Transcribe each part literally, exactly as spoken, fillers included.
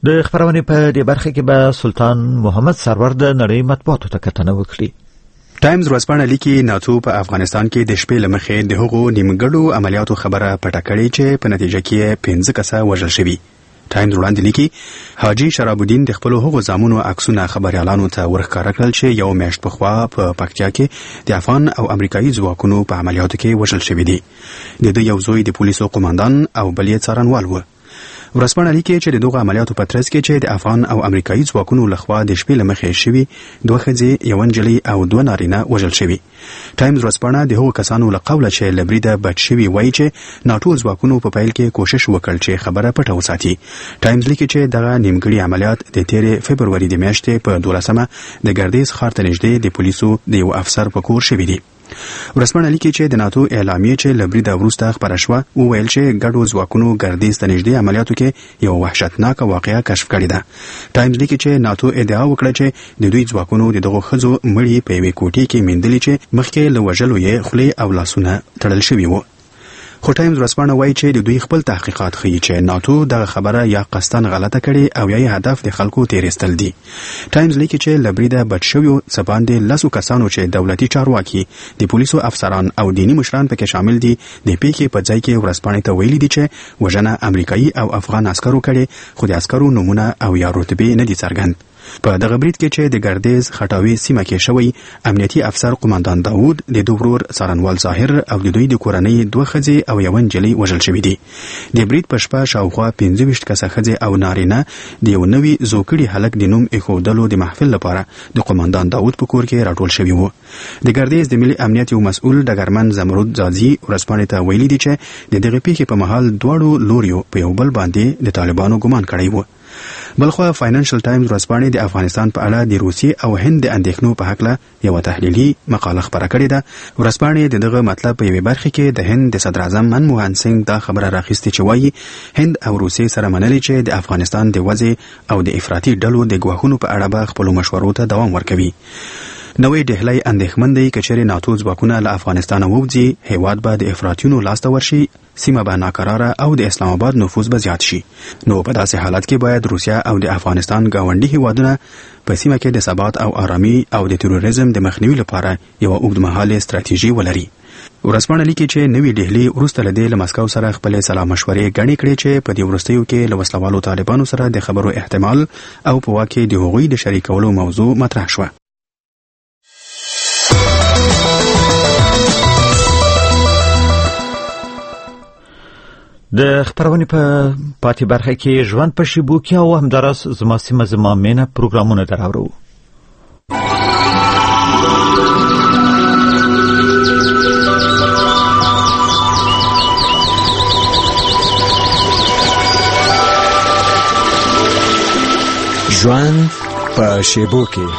د خبرونې په دې برخه کې به سلطان محمد سرور د نړۍ مطبوعاتو ته کتنه وکړي. ټایمز ورځپاڼه لیکي ناتو په افغانستان کې د شپې لمخې د هغو نیمګړو عملیاتو خبره پټه کړې چې په نتیجه کې پنځه کسه وژل شوي. ټایمز وړاندې لیکي حاجی شراب الدین د خپل هغو زامنو عکسونه خبريالانو ته ورښکاره کړل چې یو میاشت پخوا په پکتیا کې د افغان او امریکایي ځواکونو په عملیاتو کې وژل شوي دي. د دوی یو زوی د پولیسو قوماندان او بل یې څارنوال و. ورځپاڼه لیکي چې د دغو عملیاتو په ترڅ کې چې د افغان او امریکایي ځواکونو لخوا د شپې لمخې شوي دوه ښځې یو نجلۍ او دوه نارینه وژل شوي. ټایمز ورځپاڼه د هغو کسانو له قوله چې له بریده بچ شوي وایي چې ناټو ځواکونو په پیل کې کوشش وکړ چې خبره پټه وساتي. ټایمز لیکي چې دغه نیمګړي عملیات د تیرې فبروري د میاشتې په دولسمه د ګردیز ښار ته نږدې د پولیسو د یو افسر په کور شوي دي. ورځپاڼه لیکي چې د ناتو اعلامیې چې له بریده وروسته خپره شوه وویل چې ګډو ځواکونو ګردیز ته نږدې عملیاتو کې یو وحشتناکه واقعه کشف کړې ده. ټایمز لیکي چې ناتو ادعا وکړه چې د دوی ځواکونو د دغو ښځو مړي په یوې کوټې کې میندلي چې مخکې له وژلو یې خولې او لاسونه تړل شوي وو. خو ټایمز ورځپاڼه وایي چې د دوی خپل تحقیقات ښیي چې ناتو دغه خبره یا قصداً غلطه کړې او یا یې هدف د خلکو تیریستل دي. ټایمز لیکي چې له بریده بچ شویو څه باندې لسو کسانو چې دولتي چارواکي د پولیسو افسران او دیني مشران پکې شامل دي د پیښې په ځای کې ورځپاڼې ته ویلي دي چې وژنه امریکایي او افغان عسکرو کړې خو د عسکرو نومونه او یا رتبې نه دي څرګند. په دغه برید کې چې د ګردیز خټاوي سیمه کې شوی امنیتي افسر قوماندان داوود د دوه ورور څارنوال ظاهر او د دوی د کورنۍ دوه ښځې او یو نجلۍ وژل شوي دي. د برید په شپه شاوخوا پنځه ویشت کسه ښځې او نارینه د یو نوي زوکړي هلک د نوم ایښودلو د محفل لپاره د قوماندان داوود په کور کې راټول شوي وو. د ګردیز د ملي امنیت یو مسؤل ډګرمن زمرود زازي ورځپاڼې ته ویلي دي چې د دغه پیښې په مهال دواړو لوریو په یو بل باندې د طالبانو ګمان کړی وو. بلخوا فاینانشل ټایمز ورځپاڼې د افغانستان په اړه د روسیې او هند د اندېښنو په هکله یوه تحلیلي مقاله خپره کړې ده. ورځپاڼې د دغه مطلب په یوې برخې کې د هند د صدر اعظم منموهن سنګ دا خبره راخیستې چې وایي هند او روسیې سره منلي چې د افغانستان د وضع او د افراطي ډلو د ګواښونو په اړه به خپلو مشورو ته دوام ورکوي. نوې ډهلی اندېښمن دی که چېرې ناتو ځواکونه له افغانستانه ووځي هیواد به د افراطیونو لاسته ورشي، سیمه به ناکراره او د اسلام آباد نفوذ به زیات شي. نو په داسې حالت کې باید روسیه او د افغانستان ګاونډي هیوادونه په سیمه کې د ثبات او آرامي او د تروریزم د مخنیوي لپاره یوه اوږدمهاله ستراتیژي ولري. ورځپاڼه لیکي چې نوې ډهلی وروسته له دې له مسکو سره خپلې سلا مشورې ګڼې کړې چې په دې وروستیو کې له وسلوالو طالبانو سره د خبرو احتمال او په واقع د هغوی د شریکولو موضوع مطرح شوه. د خبرونې په پاتې برخه کې ژوند په شیبو کې او همداراز زما سیمه زما مینه پروګرامونه دراوړو. ژوند په شیبو کې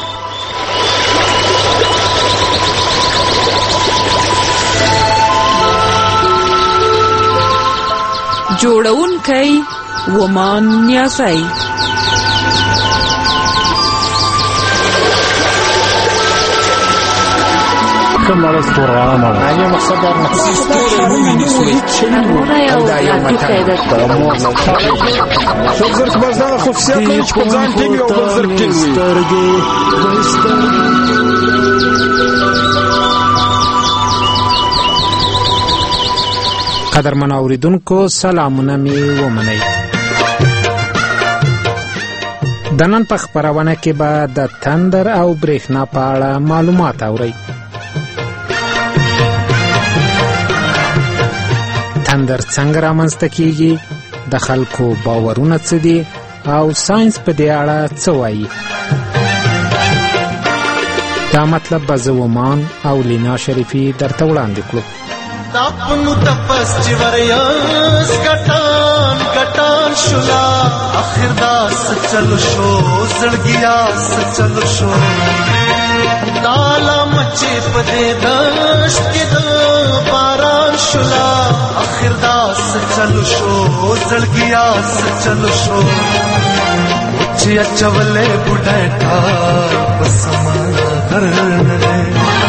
جوړونکی ومان نیازی. کمال استورانه مال اگه مقصد در مقصد نمی‌نیسوی دا یو مکان شو زرک بازدار خصوصیت نیچ کنزان تیمی او بزرگ تیمی قدرمن اوریدونکو سلامونه می ومنئ. د نن په خپرونه کې به د تندر او برېښنا په اړه معلومات اورئ. تندر څنګه رامنځته کیږي، د خلکو باورونه څه دي او ساينس په دې اړه څه وایي. دا مطلب به زه ومان او لینا شریفي درته وړاندې کړو. تاپنو تپس چوریاس گٹان گٹان شلا آخر داس چل شو زڑگیاس چل شو تالا مچے پدے دشت کے دا باران شلا آخر داس چل شو زڑگیاس چل شو اچھیا چولے بڑھیٹا بسما درنے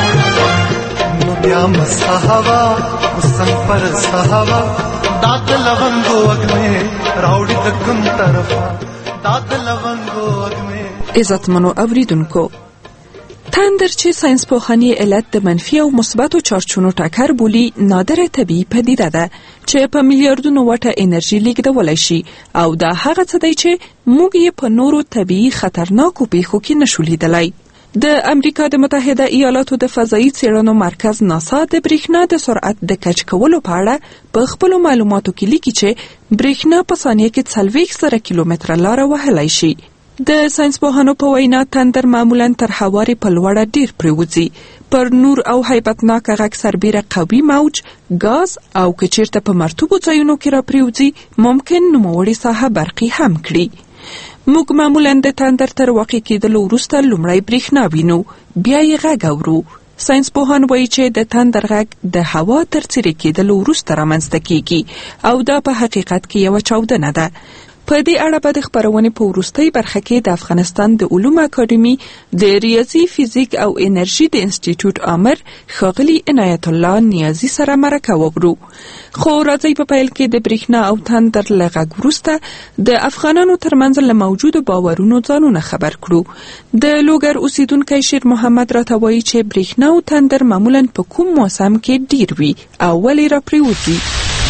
بیا مسحوا حسن پر سحوا داد لونگو اگنے راوڑی دکم طرفا داد لونګو اګمه. عزتمنو اوریدونکو، تندر چې ساينس پوهنې علت د منفي او مثبتو چارجونو ټکر بولي نادره طبیعي پدیده ده چې په میلیارډونو وټه انرژي لیږدولی شي او دا هغه څه دی چې موږ یې په نورو طبیعي خطرناکو پیښو کې نشو لیدلی. د امریکا د متحده ایالاتو د فضایي څېړنو مرکز ناسا د برېښنا د سرعت د کچ کولو په اړه په خپلو معلوماتو کې لیکي چې برېښنا په ثانیه کې څلوېښت زره کیلومتره لاره وهلی شي. د ساينس پوهانو په وینا تندر معمولا تر هوارې په لوړه ډیر پریوځي، پر نور او هیبتناک غږ سربیره قوي موج، ګاز او که چیرته په مرطوبو ځایونو کې را پریوځي ممکن نوموړې ساحه برقي هم کړي. موږ معمولا د تندر تر واقع کېدلو وروسته لومړی برېښنا وینو، بیا یې غږ اورو. ساينس پوهان وایي چې د تندر غږ د هوا تر څیرې کېدلو وروسته رامنځته کیږي او دا په حقیقت کې یوه چاودنه ده. په دې اړه به د خپرونې په وروستۍ برخه کې د افغانستان د علومو اکاډمي د ریاضي، فزیک او انرژي د انسټیټیوټ آمر ښاغلي عنایت الله نیازي سره مرکه وکړو. خو راځئ په پیل کې د برېښنا او تندر له غږ وروسته د افغانانو ترمنځ له موجودو باورونو ځانونه خبر کړو. د لوګر اوسیدونکی شیر محمد راته وایي چې برېښنا او تندر معمولا په کوم موسم کې ډیر وي او ولې را پریوځي.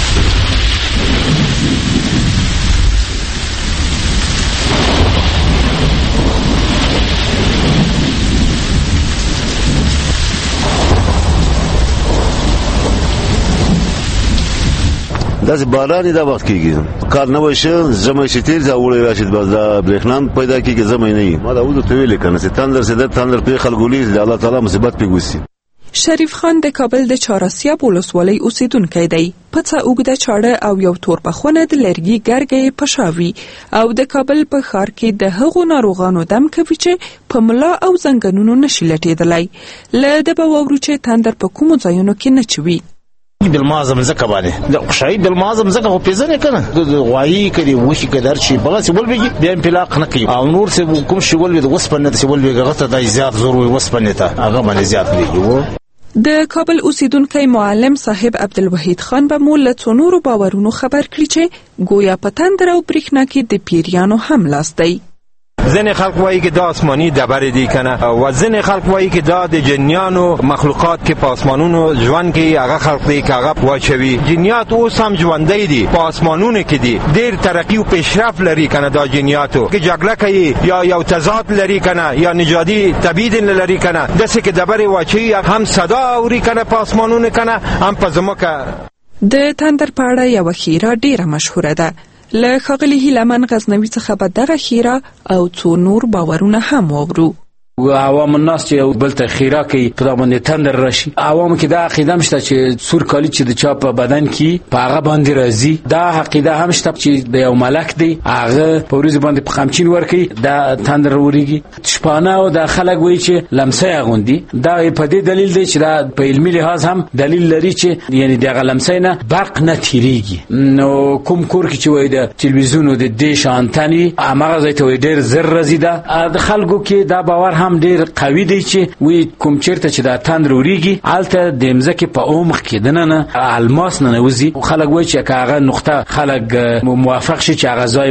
داسې باران دا وخت کېږي، کار نه وشي، ژمی چې تېر ځه اوړی راشي، بس دا برېښنا پیدا کېږي، ژمی نه وي. ما دا اوس ورته ویلې که نه چې تندر چې ده تندر پرې خلکو لي د الله تعالی مصیبت پرې وسي. شریف خان د کابل د چهاراسیاب ولسوالۍ اوسیدونکی دی. پڅه اوږده چاړه او یو تورپخونه د لرګي ګرګې په شا وي او د کابل په ښار کې د هغو ناروغانو دم کوي چې په ملا او زنګنونو نشي لټېدلی. له ده به واورو چې تندر په کومو ځایونو کې نه چوي. بالمازم زکه باندې د قشای بالمازم زکه خو پیژنې کنه د غوایی کړي وښي کدار شي بغا سی ولبي بیا انفلاق نه کوي او نور څه کوم شي ولوي د وسپنه څه ولوي غته د زیات ضروري وسپنه ته هغه باندې زیات لګي. د کابل اوسیدونکی معلم صاحب عبدالوحید خان به مو له څونورو باورونو خبر کړي چې گویا په تندر او برېښنا کې د پیریانو هم لاس دی. ځینې خلک وایي که دا آسماني ډبرې دي کنه او ځینې خلک وایي که دا د جنیانو مخلوقات کې په آسمانونو ژوند کوي، هغه خلک دی که هغه واچوي. جنیات اوس هم ژوندی دي، په آسمانونو کې دي، ډېر ترقي او پیشرفت لري کنه دا جنیاتو که جګړه کوي یا یو تضاد لري کنه یا نژادي تبعید لري کنه، داسې که ډبرې واچوي هم صدا اوري کنه په آسمانونو کنه هم په ځمکه. د تندر په اړه یوه خیره ډېره مشهوره ده. له ښاغلي هیلمن غزنوي څخه به دغه خیره او څو نور باورونه هم واورو. عوام الناس چې بل ته خیره کوي په باندې تندر راشي، عوام کې دا عقیده هم شته چې سور کالی چې د چا په بدن کې په هغه باندې راځي، دا عقیده هم شته چې د یو ملک دی هغه په ورځ باندې په خمچین ورکوي دا تندر وريږي. شپانه او د خلک وایي چې لمسه اغوندي، دا په دې دلیل دی چې دا په علمي لحاظ هم دلیل لري چې یعنی دغه لمسه نه برق نه تیریږي. نو کوم کور کې چې وایي د تلویزیون او د دیش انتنی هغه ځای ته وایي ډېر زر راځي، دا د خلکو کې دا باور هم ډیر قوي دی چې وی کوم چیرته چې دا تندر وریږي الته د مزکه په عمق کې دنه الماس نه نوزي. خلک وایي چې هغه نقطه خلک موافق شي چې هغه ځای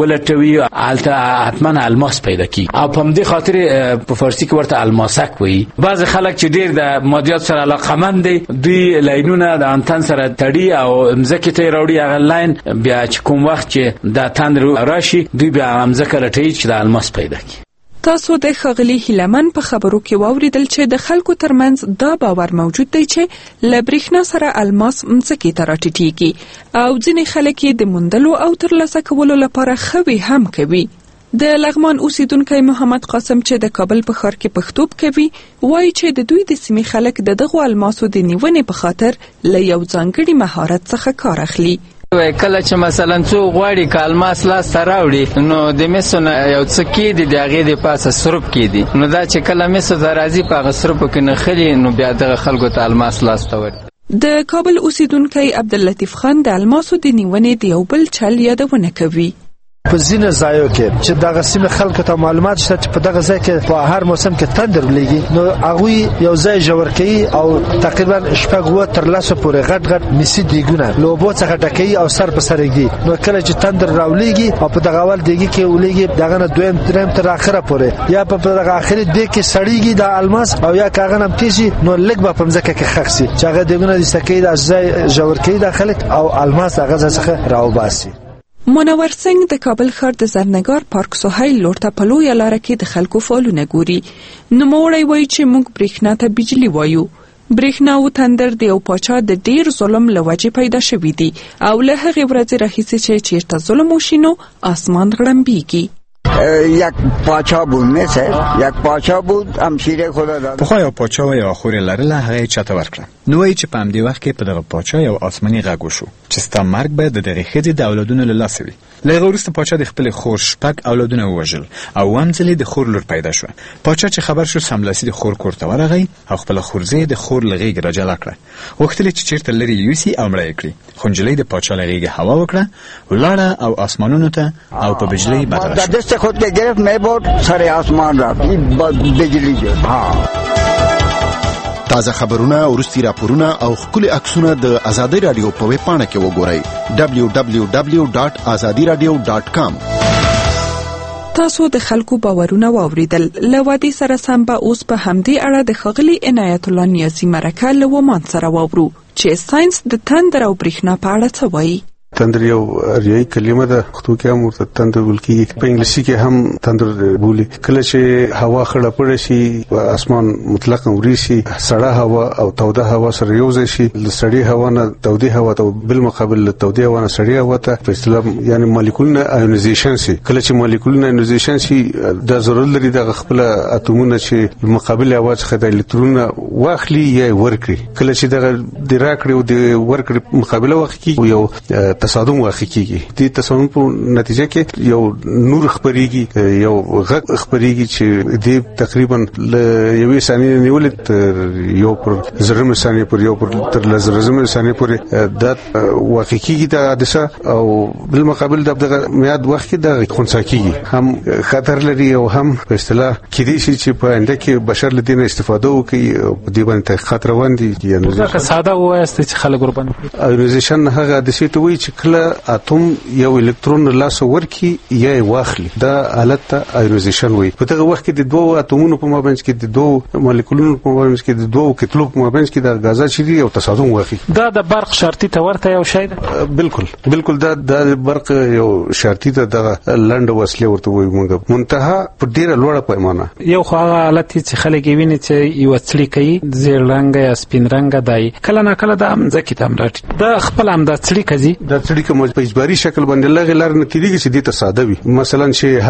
ولټوي الته حتما الماس پیدا کی او په دې خاطر په فارسی کې ورته الماسک وایي. بعض خلک چې ډیر د مادیات سره علاقمند دي دوی لاینونه د انتن سره تړي او مزکه ته راوړي هغه لاین بیا چې کوم وخت چې دا تندر راشي دوی بیا مزکه لټوي چې د الماس پیدا کی. تاسو د ښاغلي هیلمن په خبرو کې واوریدل چې د خلکو ترمنځ دا باور موجود دی چې له برېښنا سره الماس مځکې ته راټیټېږي او ځینې خلک یې د موندلو او ترلاسه کولو لپاره ښوی هم کوي. د لغمان اوسیدونکی محمد قاسم چې د کابل په ښار کې پښتوب کوي وایي چې د دوی د سیمې خلک د دغو الماسو د نیونې په خاطر له یو ځانګړي مهارت څخه کار اخلي. کله چې مثلا څو غواړي کالماس لاس ته راوړي نو د مسو نه یو څه کېدي د هغې د پاسه سرب کېدي، نو دا چې کله مسو ته راځي په هغه سربو کې نښلي نو بیا دغه خلکو ته الماس لاس ته ورکړي. د کابل اوسیدونکی عبداللطیف خان د الماسو د نیونې د یو بل چل یادونه کوي. په ځینې ځایو کې چې دغه سیمه خلکو ته معلومات شته چې په دغه ځای کې په هر موسم کې تندر ولېږي، نو هغه یو ځای جوړ کوي او تقریبا شپږ و تر لاسه پورې غټ غټ مسی دیګونه لوبو څخه ډکوي او سر په سر یې، نو کله چې تندر راولېږي او په دغه ول دیګي کې ولېږي دغه نه دویم دریم تر اخره پورې یا په دغه اخري دیګ کې سړیږي د الماس او یا کاغه نم تیشي، نو لګ به په ځکه کې خخسي چې هغه دیګونه د سکه د ځای جوړ کوي د خلک او الماس هغه څخه راوباسي. منور سنگ د کابل ښار د زرنګار پارک سهیل لور ته په لویه لاره کې د خلکو فعالونه ګوري. نوموړی وایي چې موږ برېښنا ته بجلی وایو. برېښنا او تندر د یو پاچا د ډیر ظلم له وجې پیدا شوي دي او له هغې ورځې راهیسې چې چیرته ظلم وشي نو آسمان غړمبیږي. یک پاچا بود مثل یک پاچا بود امشیره خدا داد. پخوا یو پاچا و یو خوري لرله هغه چاته ورکړه. نو وایي چې په همدې وخت کې په دغه پاچا یو آسماني غږ وشو چې ستا مرګ به د دغې ښځې د اولادونو له لاسه وي. له هغه وروسته پاچا د خپلې خور شپږ اولادونه ووژل او اووم ځل د خور لور پیدا شوه. پاچا چې خبر شو سملاسي د خور کور ته ورغی او خپله خورزه د خور له غېږې راجلا کړه. غوښتل یې چې چېرته لرې یوسي او مړه یې کړي، خو نجلۍ د پاچا له غېږې هوا وکړه، ولاړه او آسمانونو ته او په بجلۍ بدله شوه. دست خود که گرفت می برد سر آسمان رفت بجلی شد. ها تازه خبرونه، وروستي راپورونه او ښکلي عکسونه د ازادي رادیو په ویب پاڼه کې وګورئ دبلیو دبلیو دبلیو ډاټ ازادي رادیو ډاټ کام. تاسو د خلکو باورونه واوریدل. له وادي سره سم به اوس په همدې اړه د ښاغلي عنایت الله نیازي مرکه له ومان سره واورو چې ساينس د تندر او برېښنا په اړه څه وایي. تندر یو ریاضي کلمه ده، خو کې هم ورته تندر ویل کېږي. په انګلیسي کې هم تندر بولي. کله چې هوا خړه پړه شي، اسمان مطلقاً وري شي، سړه هوا او توده هوا سره یو ځای شي، د سړې هوا نه تودې هوا ته بالمقابل د تودې هوا نه سړې هوا ته په اصطلاح یعنی مالیکولونه آیونایزیشن شي. کله چې مالیکولونه آیونایزیشن شي، د ضرورت لري د خپل اتومونه چې مقابل هوا څخه د الکترونونه واخلي یا ورکړي. کله چې دغه د راکړې او د ورکړې مقابله وکړي یو تصادم واقع کیږي. د تصادم په نتیجه کې یو نور خبريږي، یو غږ خبريږي چې د تقریبا ل یوې ثانیې نیولې تر یو پر زرم ثانیې پر یو پر تر لزرم ثانیې پورې د واقع کیږي د حادثه او بالمقابل دغه میاد وخت کې د خنثی کیږي. هم خطر لري او هم په اصطلاح کې دي چې په انده کې بشر له دې استفاده وکړي په دې باندې خطر وندي. یعنی ځکه ساده وایست چې خلک وربند ایونایزیشن هغه حادثه ته وایي چې کله اتوم یو الکترون لاس ورکی یا واخلي، دا حالت ته ایونایزیشن وایي. په دغه وخت کې د دوه اتومونو په مابین کې د دوه مالیکولونو په مابین کې د دوه کتلو په مابین کې د غازات شي او تصادم واقعي. دا د برق شرطي ته ورته یو شی ده. بالکل بالکل دا د برق یو شرطي ته د لنډ وسلې ورته وایي موږ منتها په ډیره لوړه پیمانه. یو خو هغه حالت چې خلک ویني چې یو څړي کوي زیر رنګ یا سپین رنګ دی، کله نه کله د امځکې تم راټي دا خپل هم د څړي کوي. د څړي کوم په اجباري شکل باندې لغې لار نه کیږي چې دې ته ساده وي. مثلا چې